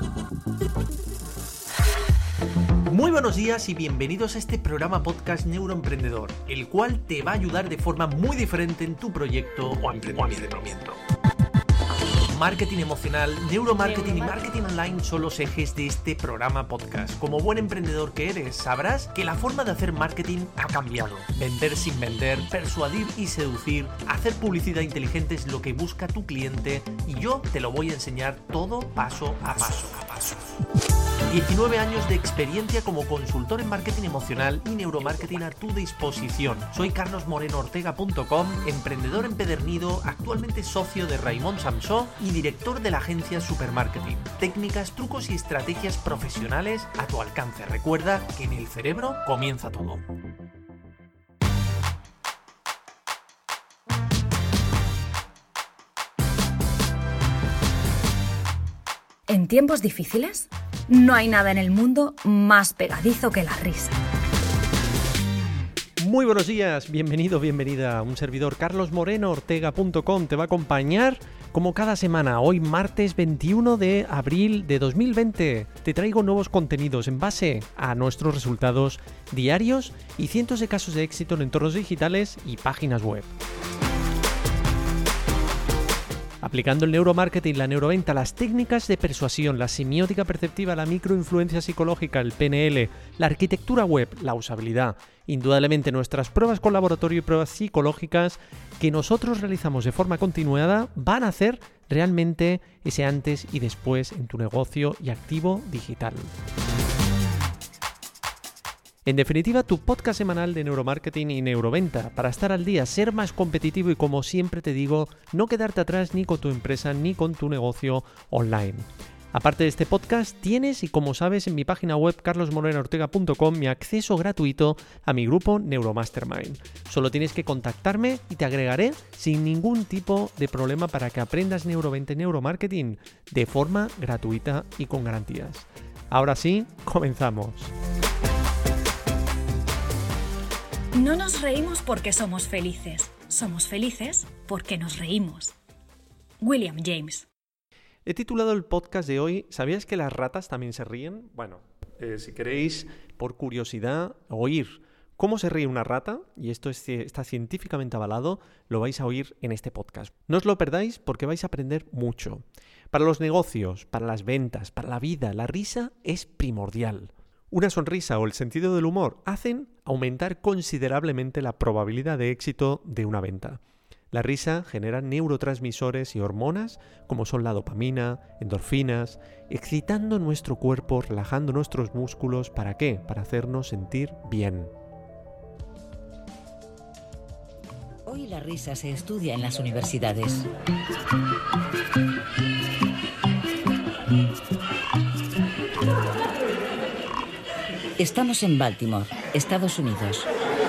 Muy buenos días y bienvenidos a este programa podcast Neuroemprendedor, el cual te va a ayudar de forma muy diferente en tu proyecto o emprendimiento. Marketing emocional, neuromarketing y marketing online son los ejes de este programa podcast. Como buen emprendedor que eres, sabrás que la forma de hacer marketing ha cambiado. Vender sin vender, persuadir y seducir, hacer publicidad inteligente es lo que busca tu cliente y yo te lo voy a enseñar todo paso a paso. 19 años de experiencia como consultor en marketing emocional y neuromarketing a tu disposición. Soy carlosmorenoortega.com, emprendedor empedernido, actualmente socio de Raimon Samsó y director de la agencia Supermarketing. Técnicas, trucos y estrategias profesionales a tu alcance. Recuerda que en el cerebro comienza todo. ¿En tiempos difíciles? No hay nada en el mundo más pegadizo que la risa. Muy buenos días, bienvenida. Un servidor, carlosmorenoortega.com, te va a acompañar como cada semana. Hoy martes 21 de abril de 2020 te traigo nuevos contenidos en base a nuestros resultados diarios y cientos de casos de éxito en entornos digitales y páginas web. Aplicando el neuromarketing, la neuroventa, las técnicas de persuasión, la semiótica perceptiva, la microinfluencia psicológica, el PNL, la arquitectura web, la usabilidad, indudablemente nuestras pruebas con laboratorio y pruebas psicológicas que nosotros realizamos de forma continuada van a hacer realmente ese antes y después en tu negocio y activo digital. En definitiva, tu podcast semanal de neuromarketing y neuroventa para estar al día, ser más competitivo y, como siempre te digo, no quedarte atrás ni con tu empresa ni con tu negocio online. Aparte de este podcast, tienes, y como sabes, en mi página web carlosmorenoortega.com mi acceso gratuito a mi grupo Neuromastermind. Solo tienes que contactarme y te agregaré sin ningún tipo de problema para que aprendas neuroventa y neuromarketing de forma gratuita y con garantías. Ahora sí, comenzamos. No nos reímos porque somos felices porque nos reímos. William James. He titulado el podcast de hoy ¿Sabías que las ratas también se ríen? Bueno, si queréis, por curiosidad, oír cómo se ríe una rata, y esto está científicamente avalado, lo vais a oír en este podcast. No os lo perdáis porque vais a aprender mucho. Para los negocios, para las ventas, para la vida, la risa es primordial. Una sonrisa o el sentido del humor hacen aumentar considerablemente la probabilidad de éxito de una venta. La risa genera neurotransmisores y hormonas como son la dopamina, endorfinas, excitando nuestro cuerpo, relajando nuestros músculos. ¿Para qué? Para hacernos sentir bien. Hoy la risa se estudia en las universidades. Estamos en Baltimore, Estados Unidos.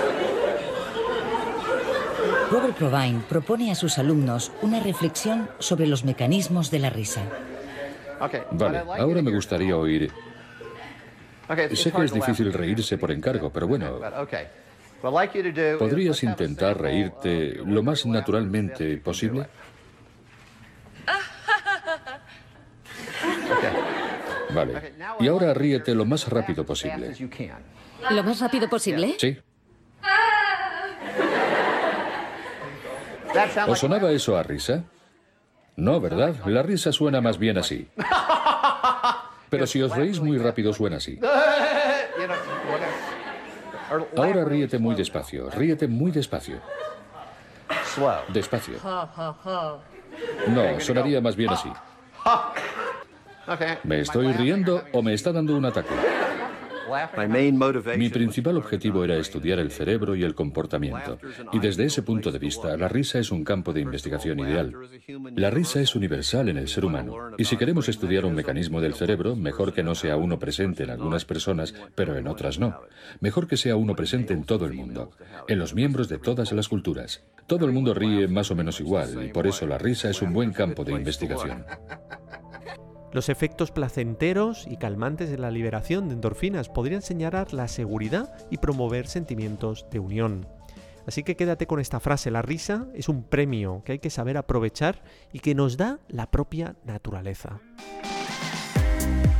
Robert Provine propone a sus alumnos una reflexión sobre los mecanismos de la risa. Vale, ahora me gustaría oír. Sé que es difícil reírse por encargo, pero bueno, ¿podrías intentar reírte lo más naturalmente posible? Vale, y ahora ríete lo más rápido posible. ¿Lo más rápido posible? Sí. ¿Os sonaba eso a risa? No, ¿verdad? La risa suena más bien así. Pero si os reís muy rápido suena así. Ahora ríete muy despacio, ríete muy despacio. Despacio. No, sonaría más bien así. ¿Me estoy riendo o me está dando un ataque? Mi principal objetivo era estudiar el cerebro y el comportamiento. Y desde ese punto de vista, la risa es un campo de investigación ideal. La risa es universal en el ser humano. Y si queremos estudiar un mecanismo del cerebro, mejor que no sea uno presente en algunas personas, pero en otras no. Mejor que sea uno presente en todo el mundo, en los miembros de todas las culturas. Todo el mundo ríe más o menos igual, y por eso la risa es un buen campo de investigación. Los efectos placenteros y calmantes de la liberación de endorfinas podrían señalar la seguridad y promover sentimientos de unión. Así que quédate con esta frase: la risa es un premio que hay que saber aprovechar y que nos da la propia naturaleza.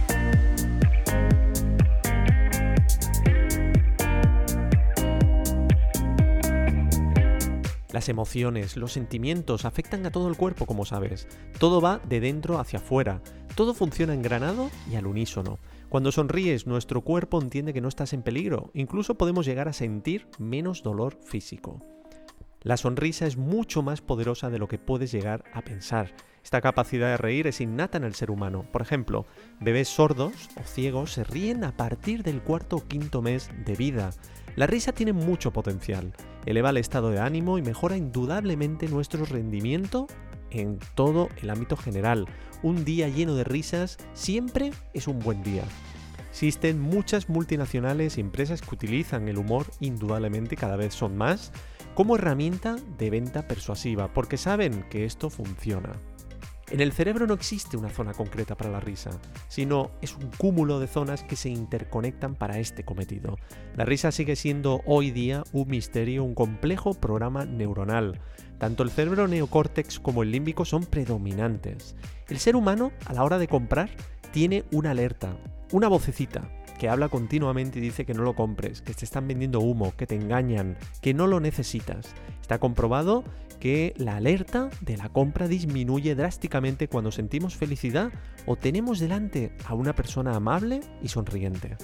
Las emociones, los sentimientos afectan a todo el cuerpo, como sabes. Todo va de dentro hacia afuera. Todo funciona engranado y al unísono. Cuando sonríes, nuestro cuerpo entiende que no estás en peligro. Incluso podemos llegar a sentir menos dolor físico. La sonrisa es mucho más poderosa de lo que puedes llegar a pensar. Esta capacidad de reír es innata en el ser humano. Por ejemplo, bebés sordos o ciegos se ríen a partir del 4º o 5º mes de vida. La risa tiene mucho potencial. Eleva el estado de ánimo y mejora indudablemente nuestro rendimiento en todo el ámbito general. Un día lleno de risas siempre es un buen día. Existen muchas multinacionales y empresas que utilizan el humor, indudablemente cada vez son más, como herramienta de venta persuasiva, porque saben que esto funciona. En el cerebro no existe una zona concreta para la risa, sino es un cúmulo de zonas que se interconectan para este cometido. La risa sigue siendo hoy día un misterio, un complejo programa neuronal. Tanto el cerebro neocórtex como el límbico son predominantes. El ser humano, a la hora de comprar, tiene una alerta, una vocecita, que habla continuamente y dice que no lo compres, que te están vendiendo humo, que te engañan, que no lo necesitas. Está comprobado que la alerta de la compra disminuye drásticamente cuando sentimos felicidad o tenemos delante a una persona amable y sonriente.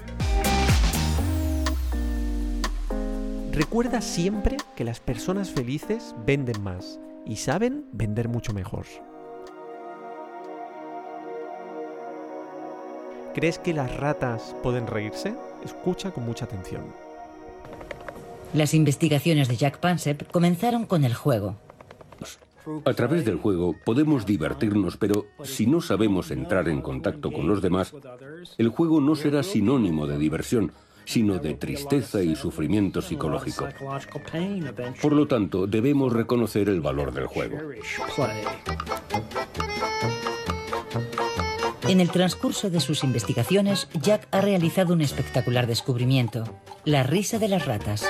Recuerda siempre que las personas felices venden más y saben vender mucho mejor. ¿Crees que las ratas pueden reírse? Escucha con mucha atención. Las investigaciones de Jack Pansep comenzaron con el juego. A través del juego podemos divertirnos, pero si no sabemos entrar en contacto con los demás, el juego no será sinónimo de diversión, sino de tristeza y sufrimiento psicológico. Por lo tanto, debemos reconocer el valor del juego. En el transcurso de sus investigaciones, Jack ha realizado un espectacular descubrimiento: la risa de las ratas.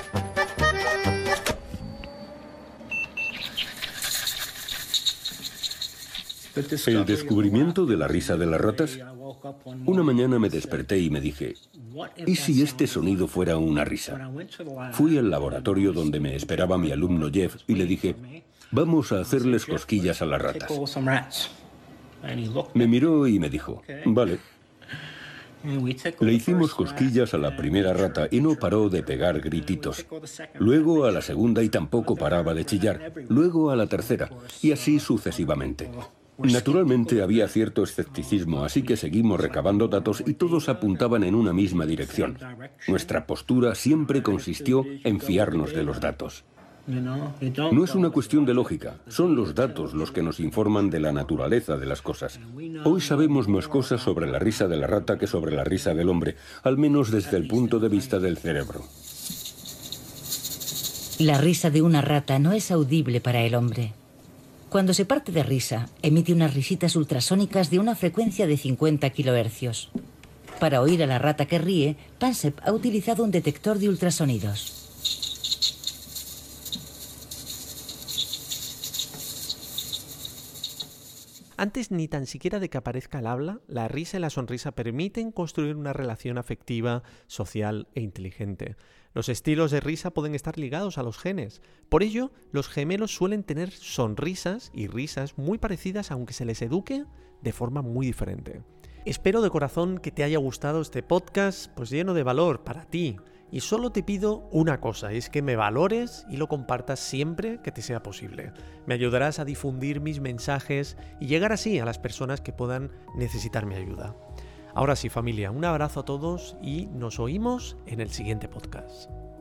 ¿El descubrimiento de la risa de las ratas? Una mañana me desperté y me dije, ¿y si este sonido fuera una risa? Fui al laboratorio donde me esperaba mi alumno Jeff y le dije, vamos a hacerles cosquillas a las ratas. Me miró y me dijo, vale. Le hicimos cosquillas a la primera rata y no paró de pegar grititos. Luego a la segunda y tampoco paraba de chillar. Luego a la tercera y así sucesivamente. Naturalmente había cierto escepticismo, así que seguimos recabando datos y todos apuntaban en una misma dirección. Nuestra postura siempre consistió en fiarnos de los datos. No es una cuestión de lógica, son los datos los que nos informan de la naturaleza de las cosas. Hoy sabemos más cosas sobre la risa de la rata que sobre la risa del hombre, al menos desde el punto de vista del cerebro. La risa de una rata no es audible para el hombre. Cuando se parte de risa, emite unas risitas ultrasónicas de una frecuencia de 50 kHz. Para oír a la rata que ríe, Pansep ha utilizado un detector de ultrasonidos. Antes ni tan siquiera de que aparezca el habla, la risa y la sonrisa permiten construir una relación afectiva, social e inteligente. Los estilos de risa pueden estar ligados a los genes. Por ello, los gemelos suelen tener sonrisas y risas muy parecidas, aunque se les eduque de forma muy diferente. Espero de corazón que te haya gustado este podcast, pues lleno de valor para ti. Y solo te pido una cosa, es que me valores y lo compartas siempre que te sea posible. Me ayudarás a difundir mis mensajes y llegar así a las personas que puedan necesitar mi ayuda. Ahora sí, familia, un abrazo a todos y nos oímos en el siguiente podcast.